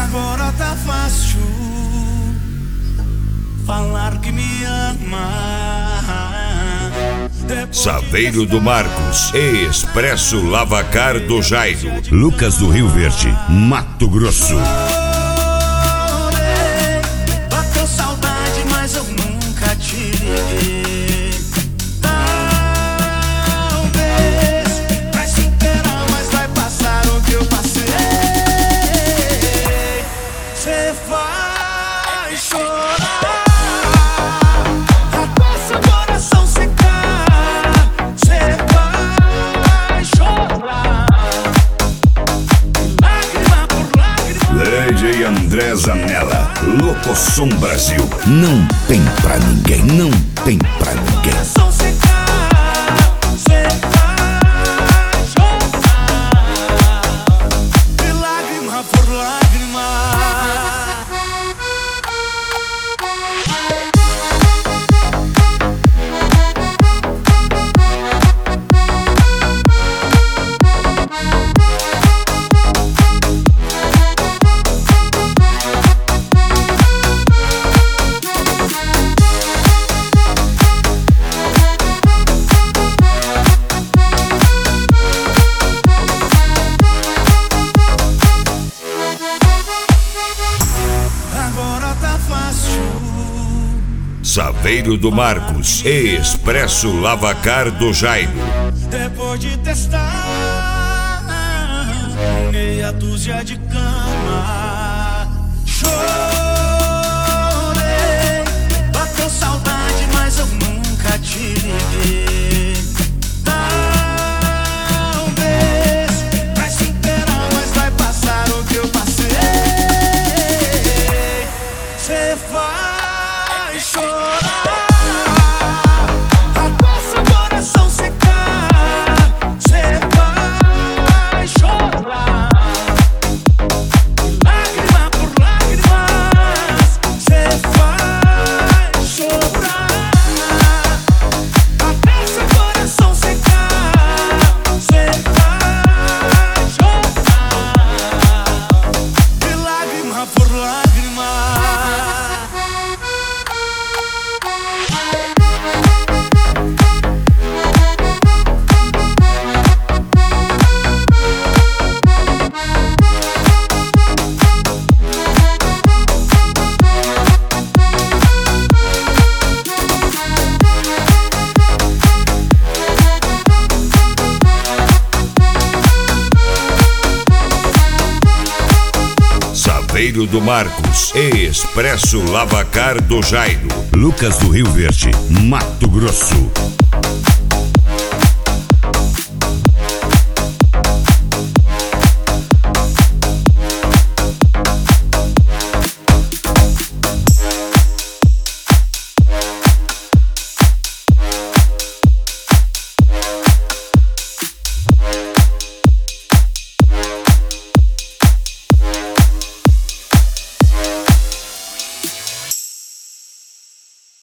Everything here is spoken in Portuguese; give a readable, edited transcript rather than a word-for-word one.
Agora tá fácil falar que me ama. Saveiro do Marcos e Expresso Lavacar do Jairo. Lucas do Rio Verde, Mato Grosso. Bateu saudade, mas eu nunca te liguei. Talvez vai se inteirar, mas vai passar o que eu passei. Cê vai chorar. DJ André Zanella, Locosom Brasil. Não tem pra ninguém, não tem pra ninguém. Lágrima por lágrima. Saveiro do Marcos e Expresso Lavacar do Jairo. Depois de testar meia dúzia de cama, chorei, bateu saudade, mas eu nunca te liguei. Talvez vai se inteirar, mas vai passar o que eu passei. Cê vai chorar. Saveiro do Marcos e Expresso Lavacar do Jairo. Lucas do Rio Verde, Mato Grosso.